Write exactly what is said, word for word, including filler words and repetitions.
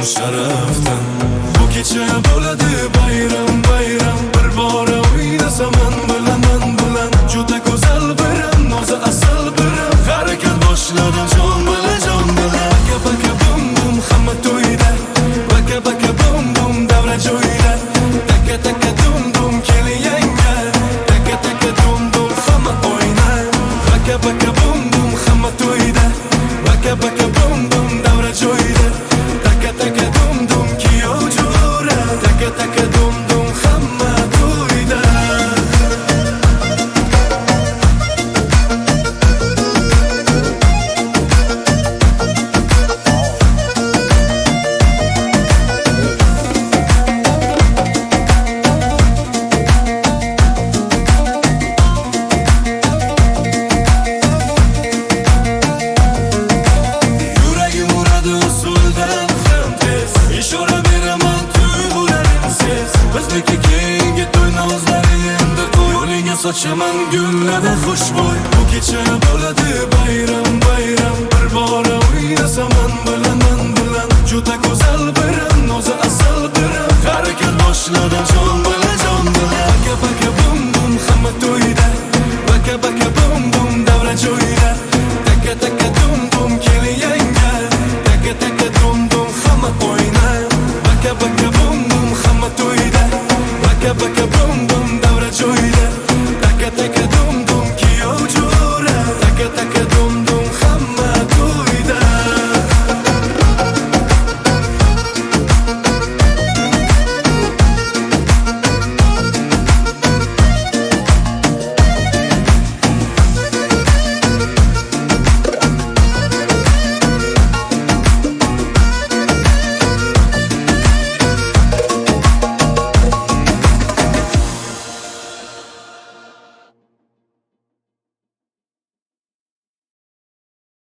sharafdan. Bu kecha bo'ladi bayram bayram, bir bora o'ynasaman bilaman bilan. Juda go'zal biram, nozi asal biram, harakat boshladim jon bilan jon bilan. Baka baka bum bum hamma to'yda, baka baka bum bum davra joyda. Taka taka dum dum keling yanga, taka taka dum dum hamma o'ynar. Baka baka bum bum hamma to'yda, baka baka bum bum davra joyda. Taka taka dum dum kiyov jo'ra, taka taka dum dum hamma to'yda. Yuragim uradi usuldan ham tez, ishora beraman tuyg'ularim sez. Bizniki keyingi to'y nozlari endi to'y, yo'liga sochaman gullada xushbo'y. Bu kecha bo'ladi bayram bayram, bir bora o'ynasaman bilaman bilan. Juda go'zal biram, nozi asal biram, harakat boshladim